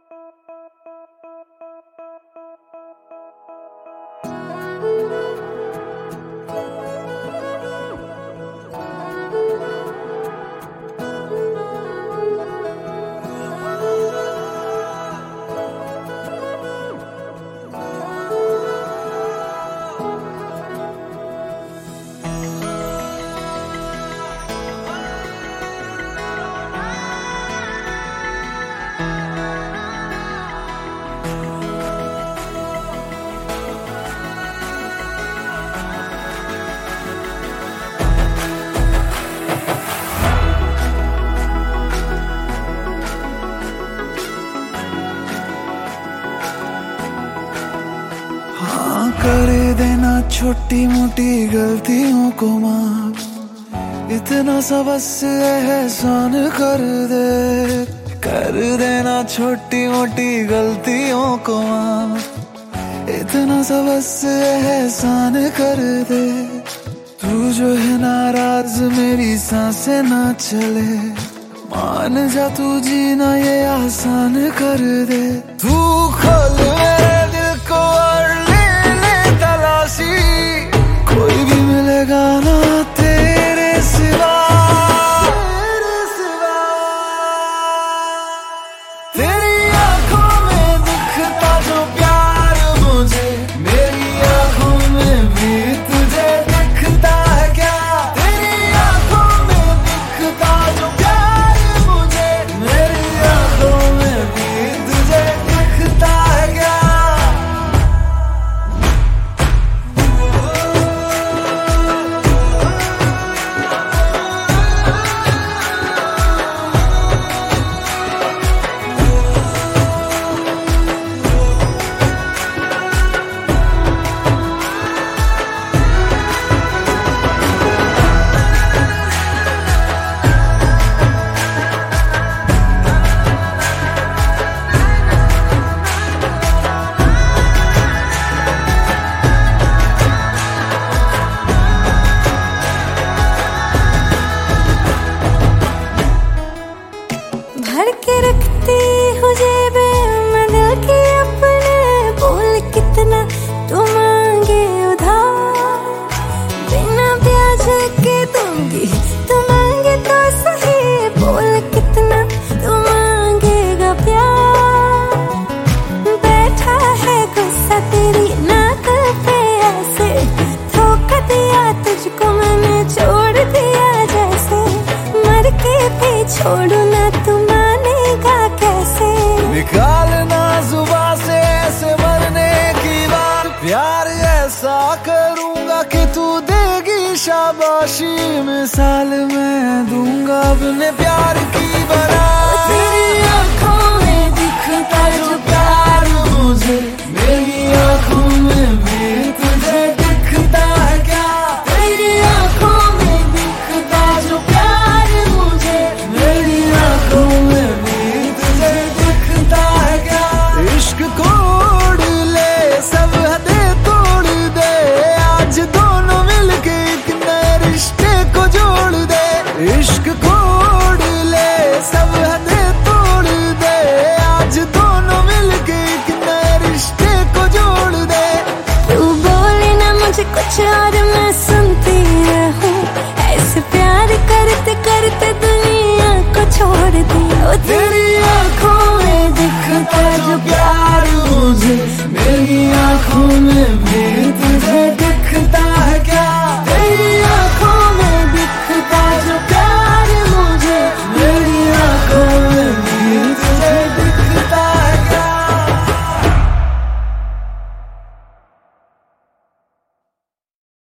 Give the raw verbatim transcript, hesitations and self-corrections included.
कर देना छोटी मोटी गलतियों को माफ, इतना सा बस एहसान कर दे। कर देना छोटी मोटी गलतियों को माफ, इतना सा बस एहसान कर दे। तू जो है नाराज मेरी सांसें ना चले, मान जा तू जीना ये आसान कर दे। तू खोल मेरे दिल को और कोई भी मिलेगा ना तेरे सिवा, तेरे सिवा। तेरी आंखों में दिखता जो प्यार मुझे, मेरी आंखों में भी तुझे दिखता है क्या? तेरी आंखों में दिखता जो प्यार मुझे, मेरी आंखों में भी तुझे दिखता है क्या? भर के रखती हूँ जेबे में दिल की अपने, बोल कितना तू मांगे उधार, बिना ब्याज के दूंगी तू मांगे तो सही, बोल कितना तू मांगेगा प्यार। बैठा है गुस्सा तेरी नाक पे ऐसे, धोखा दिया तुझको मैंने छोड़ दिया जैसे, मर के भी छोड़ू ना तू निकालना जुबान से ऐसे मरने की बात। प्यार ऐसा करूंगा कि तू देगी शाबाशी, मिसाल मैं दूंगा अपने प्यार